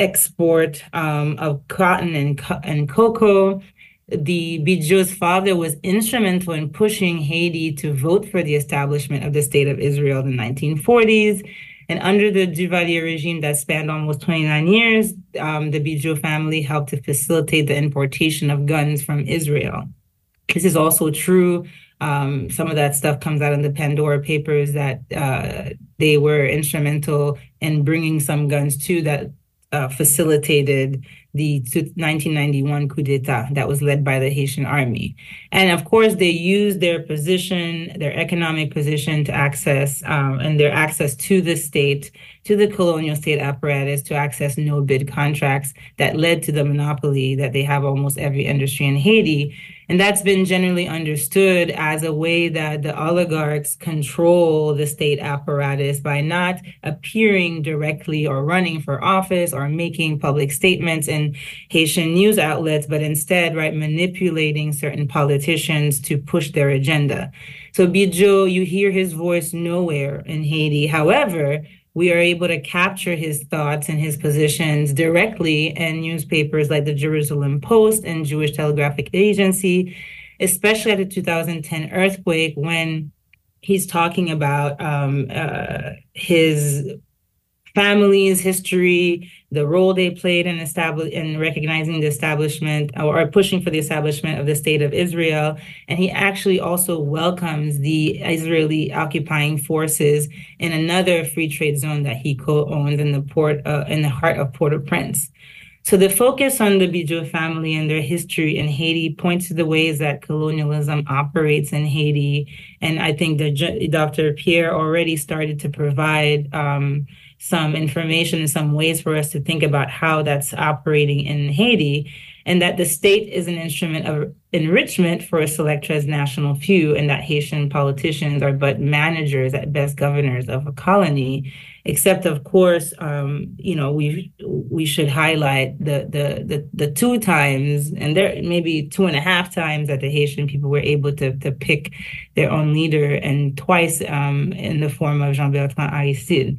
export um, of cotton and, co- and cocoa. The Bidjo's father was instrumental in pushing Haiti to vote for the establishment of the State of Israel in the nineteen forties. And under the Duvalier regime that spanned almost twenty-nine years, um, the Bidjo family helped to facilitate the importation of guns from Israel. This is also true. Um, some of that stuff comes out in the Pandora Papers that uh, they were instrumental in bringing some guns too that uh, facilitated the nineteen ninety-one coup d'etat that was led by the Haitian army. And of course, they used their position, their economic position to access, um, and their access to the state, to the colonial state apparatus, to access no-bid contracts that led to the monopoly that they have almost every industry in Haiti. And that's been generally understood as a way that the oligarchs control the state apparatus by not appearing directly or running for office or making public statements in in Haitian news outlets, but instead, right, manipulating certain politicians to push their agenda. So Bidjo, you hear his voice nowhere in Haiti. However, we are able to capture his thoughts and his positions directly in newspapers like the Jerusalem Post and Jewish Telegraphic Agency, especially at the two thousand ten earthquake, when he's talking about um, uh, his family's history, the role they played in establish in recognizing the establishment or, or pushing for the establishment of the state of Israel. And he actually also welcomes the Israeli occupying forces in another free trade zone that he co-owns in the port uh, in the heart of Port-au-Prince. So the focus on the Bidjo family and their history in Haiti points to the ways that colonialism operates in Haiti. And I think that Doctor Pierre already started to provide um, some information and some ways for us to think about how that's operating in Haiti, and that the state is an instrument of enrichment for a select transnational few, and that Haitian politicians are but managers, at best governors of a colony. Except, of course, um, you know, we we should highlight the, the the the two times, and there maybe two and a half times that the Haitian people were able to to pick their own leader, and twice um, in the form of Jean-Bertrand Aristide.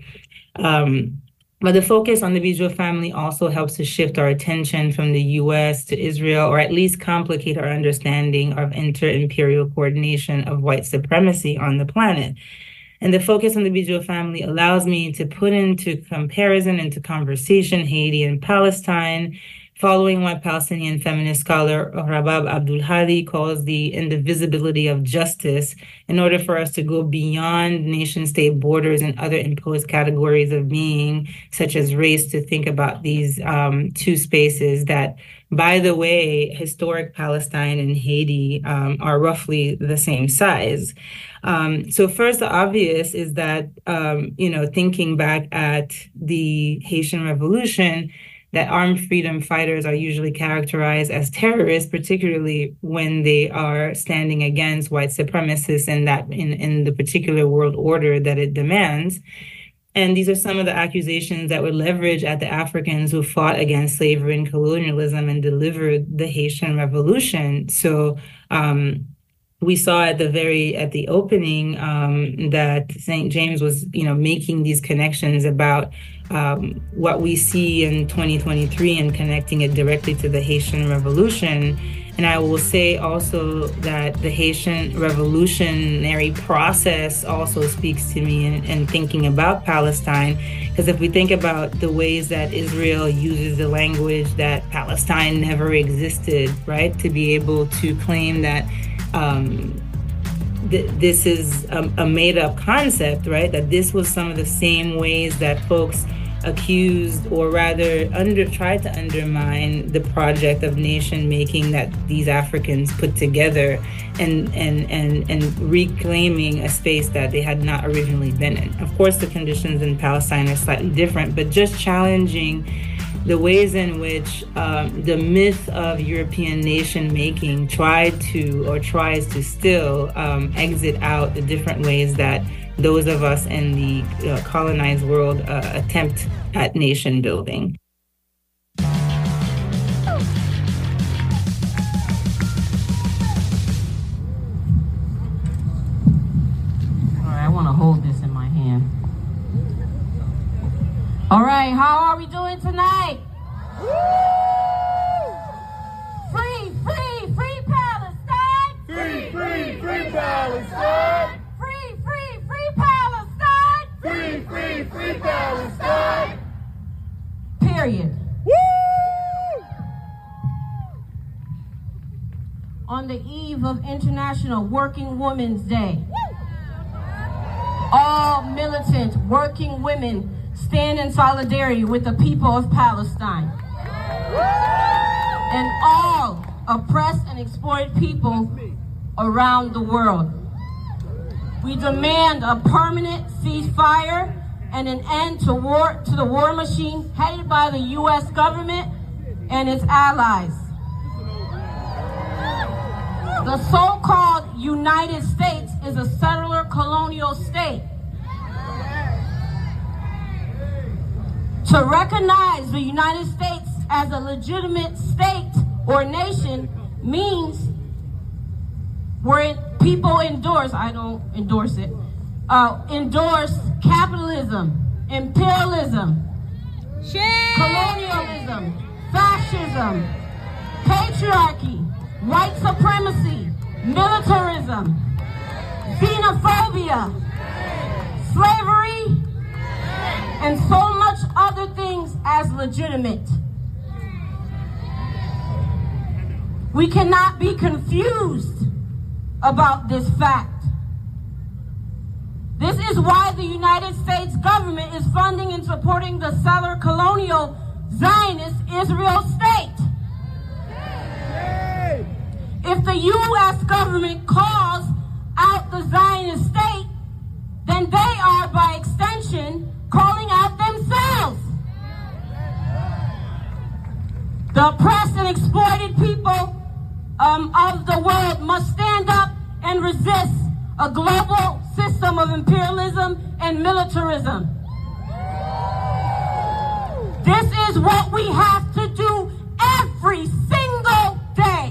Um, but the focus on the Bidjo family also helps to shift our attention from the U S to Israel, or at least complicate our understanding of inter-imperial coordination of white supremacy on the planet. And the focus on the Bidjo family allows me to put into comparison, into conversation, Haiti and Palestine, following what Palestinian feminist scholar Rabab Abdul-Hadi calls the indivisibility of justice, in order for us to go beyond nation-state borders and other imposed categories of being, such as race, to think about these um, two spaces that, by the way, historic Palestine and Haiti um, are roughly the same size. Um, so first, the obvious is that, um, you know, thinking back at the Haitian Revolution, that armed freedom fighters are usually characterized as terrorists, particularly when they are standing against white supremacists in that in, in the particular world order that it demands. And these are some of the accusations that were leveraged at the Africans who fought against slavery and colonialism and delivered the Haitian Revolution. So um, we saw at the very at the opening um, that Saint James was, you know, making these connections about um, what we see in twenty twenty-three and connecting it directly to the Haitian Revolution. And I will say also that the Haitian revolutionary process also speaks to me in, in thinking about Palestine, because if we think about the ways that Israel uses the language that Palestine never existed, right, to be able to claim that um, th- this is a, a made-up concept, right, that this was some of the same ways that folks accused, or rather under tried to undermine the project of nation making that these Africans put together, and and and and reclaiming a space that they had not originally been in. Of course, the conditions in Palestine are slightly different, but just challenging the ways in which um, the myth of European nation making tried to, or tries to still um, exit out the different ways that those of us in the uh, colonized world uh, attempt at nation building. All right, I want to hold this in my hand. All right, how are we doing tonight? Free, free, free Palestine! Free, free, free Palestine! Free, free, free Palestine! Free, free, free Palestine! Period. Woo! On the eve of International Working Women's Day, all militant working women stand in solidarity with the people of Palestine and all oppressed and exploited people around the world. We demand a permanent ceasefire and an end to war to the war machine headed by the U S government and its allies. The so-called United States is a settler colonial state. To recognize the United States as a legitimate state or nation means where people endorse, I don't endorse it, uh, endorse capitalism, imperialism, Shit. colonialism, fascism, patriarchy, white supremacy, militarism, xenophobia, slavery, and so much other things as legitimate. We cannot be confused about this fact. This is why the United States government is funding and supporting the settler colonial Zionist Israel state. If the U S government calls out the Zionist state, then they are, by extension, calling out themselves. The oppressed and exploited people um, of the world must stand up and resist a global system of imperialism and militarism. This is what we have to do every single day.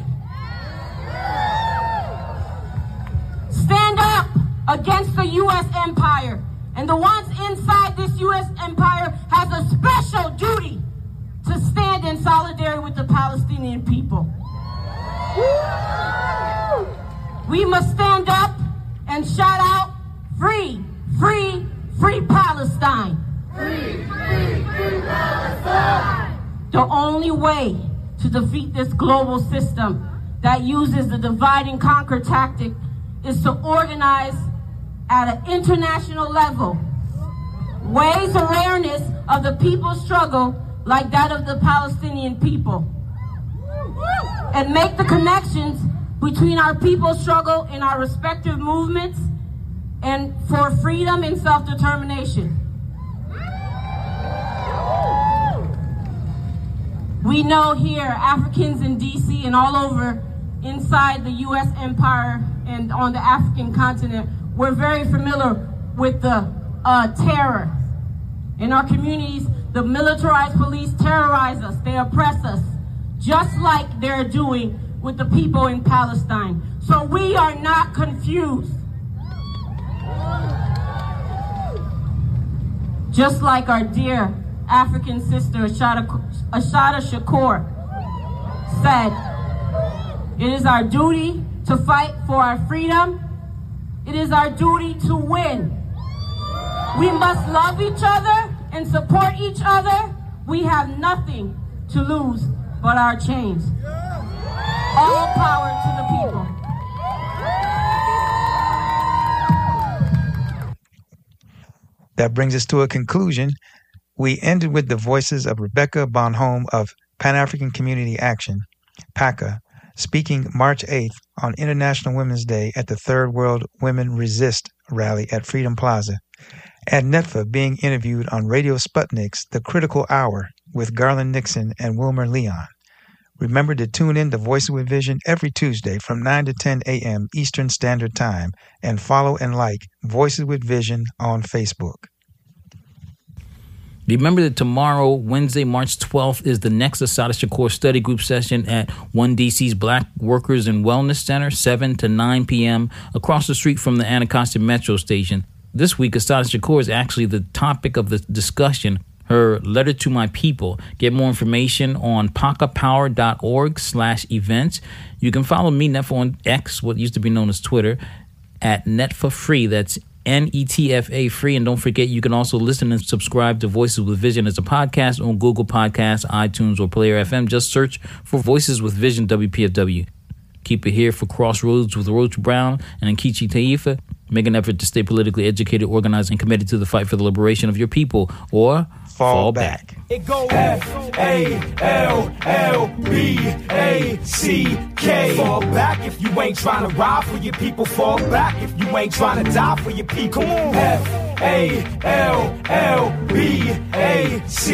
Stand up against the U S empire. And the ones inside this U S empire has a special duty to stand in solidarity with the Palestinian people. We must stand up and shout out, free, free, free Palestine. Free, free, free Palestine. The only way to defeat this global system that uses the divide and conquer tactic is to organize at an international level, raise awareness of the people's struggle like that of the Palestinian people, and make the connections between our people's struggle in our respective movements and for freedom and self-determination. We know here, Africans in D C and all over inside the U S empire and on the African continent, we're very familiar with the uh, terror. In our communities, the militarized police terrorize us, they oppress us, just like they're doing with the people in Palestine. So we are not confused. Just like our dear African sister Ashada, Ashada Shakur said, it is our duty to fight for our freedom. It is our duty to win. We must love each other and support each other. We have nothing to lose but our chains. All power to the people. That brings us to a conclusion. We ended with the voices of Rebecca Bonhomme of Pan-African Community Action, PACA, speaking March eighth on International Women's Day at the Third World Women Resist rally at Freedom Plaza, and Netfa being interviewed on Radio Sputnik's The Critical Hour with Garland Nixon and Wilmer Leon. Remember to tune in to Voices with Vision every Tuesday from nine to ten a.m. Eastern Standard Time, and follow and like Voices with Vision on Facebook. Remember that tomorrow, Wednesday, March twelfth, is the next Assata Shakur study group session at one D C's Black Workers and Wellness Center, seven to nine p.m., across the street from the Anacostia Metro Station. This week, Assata Shakur is actually the topic of the discussion, her letter to my people. Get more information on pacapower.org slash events. You can follow me, Netfa, on X, what used to be known as Twitter, at Netfa Free. That's N E T F A free. And don't forget, you can also listen and subscribe to Voices with Vision as a podcast on Google Podcasts, iTunes, or Player F M. Just search for Voices with Vision W P F W. Keep it here for Crossroads with Roach Brown and Nkechi Taifa. Make an effort to stay politically educated, organized, and committed to the fight for the liberation of your people, or fall, fall back. back. It goes F A L L B A C K. Fall back if you ain't trying to ride for your people. Fall back if you ain't trying to die for your people. F A L L B A C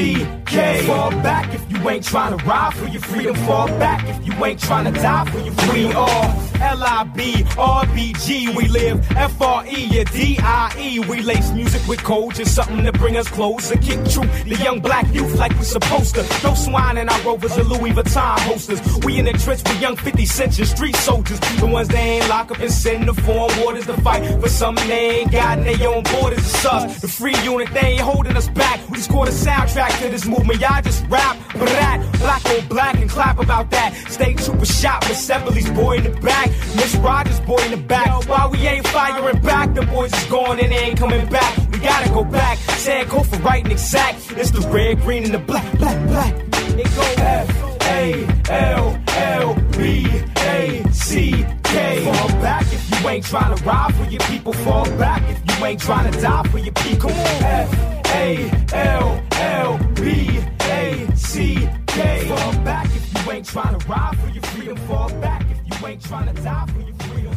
K. Fall back if you ain't trying to ride for your freedom. Fall back if you ain't trying to die for your freedom. We all L I B R B G. We live F R E, yeah, D I E. We lace music with code, just something to bring us closer. Kick true, the young black youth like we supposed to. No swine in our Rovers or Louis Vuitton holsters. We in the trench with young fifty cent street soldiers. The ones they ain't lock up and send the foreign waters to fight for something they ain't got in their own borders. It's us, the free unit, they ain't holding us back. We scored a soundtrack to this movement, y'all just rap. Brat, black on black and clap about that. State trooper shot, Miss Emily's boy in the back. Miss Rogers boy in the back. Why we ain't firing back? The boys is gone and they ain't coming back. We gotta go back. Saying go for right and exact. It's the red, green, and the black, black, black. It go F A L L B A C K. Fall back if you ain't trying to ride for your people. Fall back if you ain't trying to die for your people. F A L L B A C K. Fall back if you ain't trying to ride for your freedom. Fall back if you ain't trying to die for your freedom.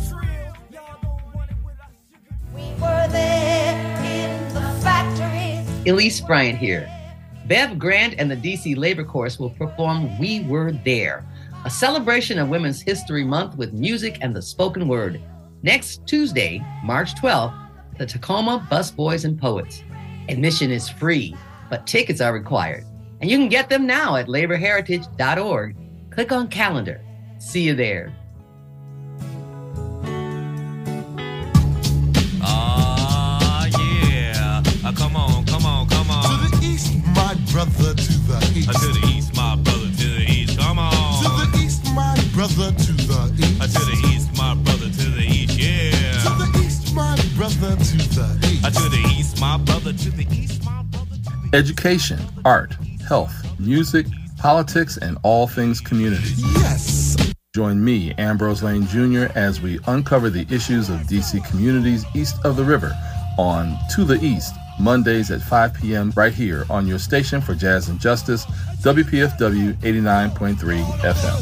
We were there in the factories. Elise Bryant here. Bev Grant and the D C Labor Course will perform We Were There, a celebration of Women's History Month with music and the spoken word. Next Tuesday, March twelfth, the Tacoma Busboys and Poets. Admission is free, but tickets are required. And you can get them now at labor heritage dot org. Click on calendar. See you there. Ah, uh, yeah. Uh, come on, come on, come on. To the east, my brother, to the east. Uh, to the east, my brother, to the east. Come on. To the east, my brother, to the east. Uh, to the east, my brother, to the east, yeah. To the east, my brother, to the east. Uh, to the east, my brother, to the east, my brother. Education, art, health, music, politics, and all things community. Yes! Join me, Ambrose Lane Junior, as we uncover the issues of D C communities east of the river on To the East, Mondays at five p.m. right here on your station for Jazz and Justice, W P F W eighty-nine point three F M.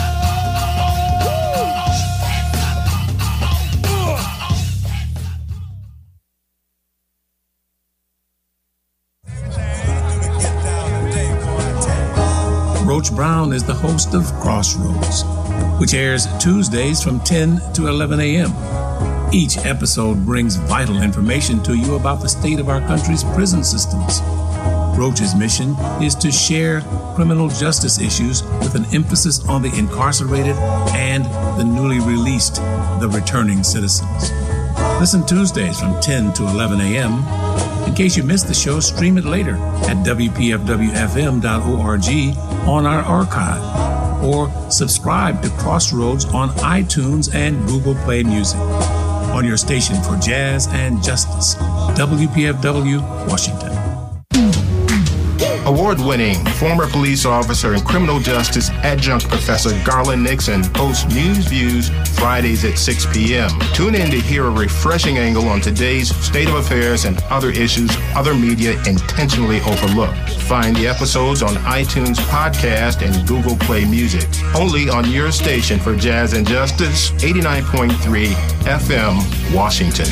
Roach Brown is the host of Crossroads, which airs Tuesdays from ten to eleven a.m. Each episode brings vital information to you about the state of our country's prison systems. Roach's mission is to share criminal justice issues with an emphasis on the incarcerated and the newly released, the returning citizens. Listen Tuesdays from ten to eleven a.m. In case you missed the show, stream it later at W P F W F M dot org on our archive, or subscribe to Crossroads on iTunes and Google Play Music. On your station for Jazz and Justice, W P F W, Washington. Award-winning former police officer and criminal justice adjunct professor Garland Nixon hosts News Views Fridays at six p.m. Tune in to hear a refreshing angle on today's state of affairs and other issues other media intentionally overlook. Find the episodes on iTunes Podcast and Google Play Music. Only on your station for Jazz and Justice, eighty-nine point three F M, Washington.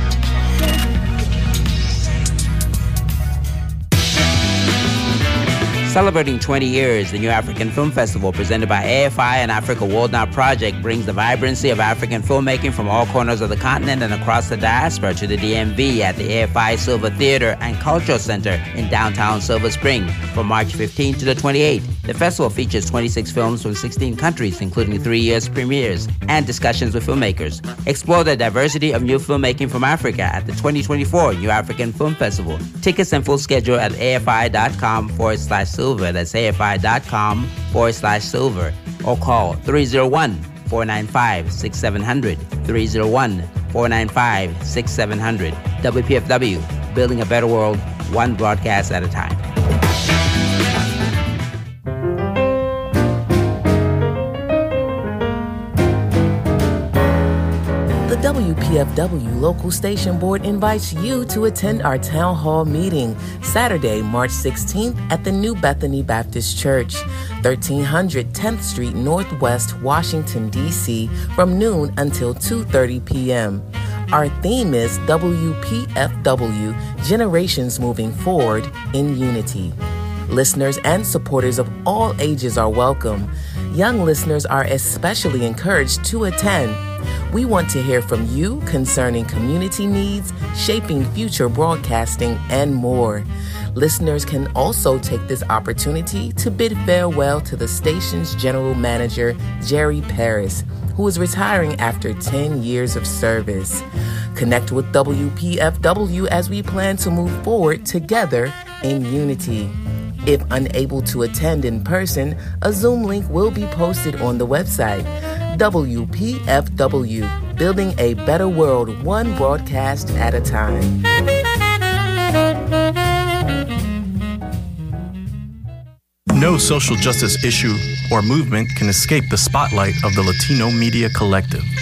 Celebrating twenty years, the New African Film Festival, presented by A F I and Africa World Now Project, brings the vibrancy of African filmmaking from all corners of the continent and across the diaspora to the D M V at the A F I Silver Theater and Cultural Center in downtown Silver Spring from March fifteenth to the twenty-eighth. The festival features twenty-six films from sixteen countries, including three U S premieres and discussions with filmmakers. Explore the diversity of new filmmaking from Africa at the twenty twenty-four New African Film Festival. Tickets and full schedule at afi.com forward slash silver. That's afi.com forward slash silver. Or call three oh one, four nine five, six seven zero zero, three oh one, four nine five, six seven zero zero. W P F W, building a better world, one broadcast at a time. The W P F W Local Station Board invites you to attend our Town Hall meeting Saturday, March sixteenth at the New Bethany Baptist Church, thirteen hundred tenth Street Northwest, Washington, D C, from noon until two thirty p.m. Our theme is W P F W, Generations Moving Forward in Unity. Listeners and supporters of all ages are welcome. Young listeners are especially encouraged to attend. We want to hear from you concerning community needs, shaping future broadcasting, and more. Listeners can also take this opportunity to bid farewell to the station's general manager, Jerry Paris, who is retiring after ten years of service. Connect with W P F W as we plan to move forward together in unity. If unable to attend in person, a Zoom link will be posted on the website. W P F W, building a better world one broadcast at a time. No social justice issue or movement can escape the spotlight of the Latino Media Collective.